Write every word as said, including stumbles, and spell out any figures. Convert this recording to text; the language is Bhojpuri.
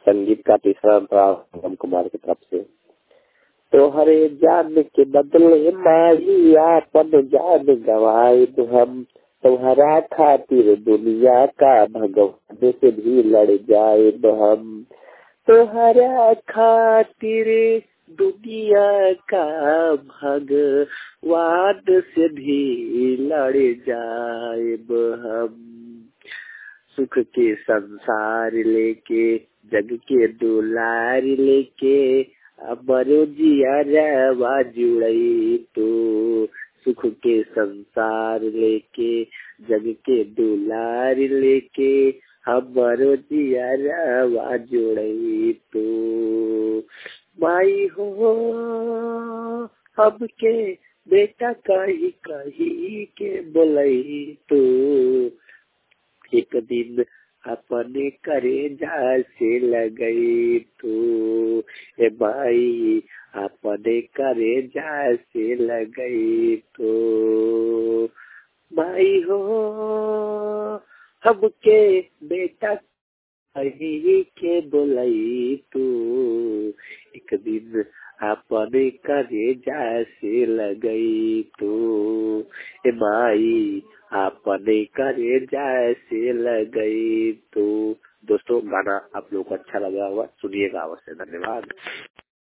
संगीत का तीसरा अंतराल राम कुमार की तरफ से। तोहरे जान के बदले माई आपन जान गवाए हम, तुम्हारा खातिर दुनिया का भगवान से भी लड़ जाए हम, तोहरा खातिर दुनिया का भगवान से भी लड़ जाए हम। सुख के संसार लेके जग के दुलार लेके अमरो जिया जुड़ई तो, सुख के संसार लेके जग के दुलार लेके हमारो जिया जुड़ई तो। माई हो हमके बेटा कही कही के बोलई तो, एक दिन अपने करे जा से लगई तो, ए भाई अपने करे जा से लगई तो। भाई हो हमके बेटा कही के बोलई तो, एक दिन अपने करे जा से लगई तो, ए माई अपने करे जैसे लगई तो। दोस्तों गाना आप लोगों को अच्छा लगा होगा, सुनिएगा अवश्य। धन्यवाद।